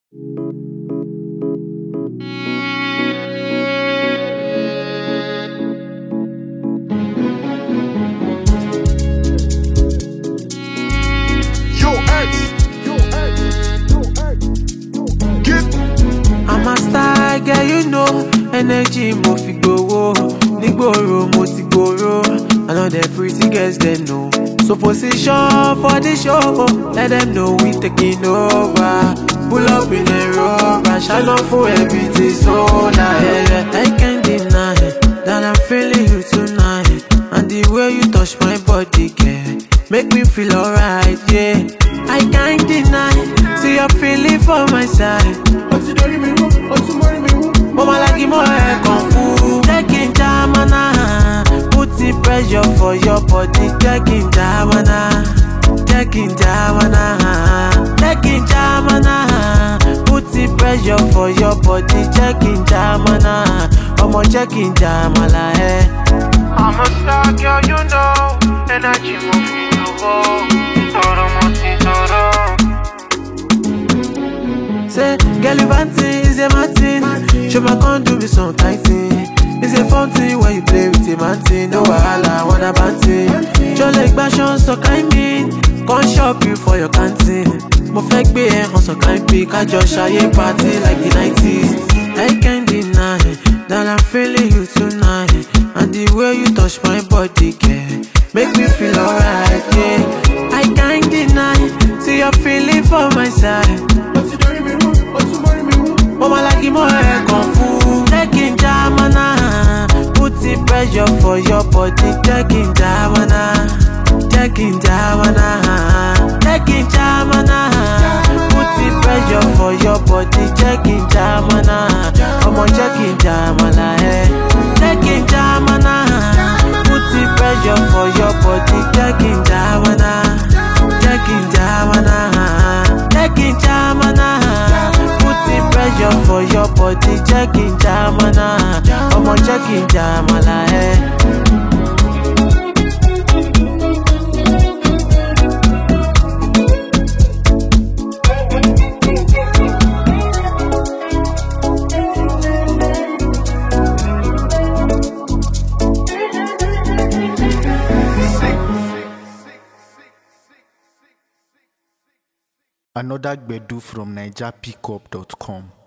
I'm a star girl, you know. Energy mo fi gbowó. Nígboro mo ti gboro. I know the pretty girls they know. So position for the show. Let them know we taking over. Pull up in a Rover. Shine on for everything so nice. I can't deny that I'm feeling you tonight. And the way you touch my body, girl, make me feel alright, yeah. I can't deny, see your feeling for my side. Mama like more kung fu. Taking jamana, putting pressure for your body. Taking jamana, taking jamana, taking jamana, putting pressure for your body. Taking jamana, Omo checking jamala, eh. I'm a star girl, you know. Energy moving to go. Toro moti toro. Say, girl, you fancy is a Martin. Show my con do me some kind thing. It's a fun thing when you play with a man thing. No wahala, wanna banting. Your leg passion so kind mean. Come shop you for your canteen. Mo fẹ́ gbé ẹ hàn so kind pick. I just shy party like the 90s. I can't deny that I'm feeling you tonight. And the way you touch my body, girl, make me feel alright, yeah. I can't deny, see your feeling for my side. Mama like more kung fu. Taking jamana, putting pressure for your body. Taking jamana, taking jamana, taking jamana, putting pressure for your body. Taking jamana, Omo checking jamana, eh. Taking jamana, putting pressure for your body. Taking jamana, taking jamana, taking jamana, putting pressure for your body. Checking jamana, Omo checking jamala, eh. Another Gbedu from NigerPickup.com.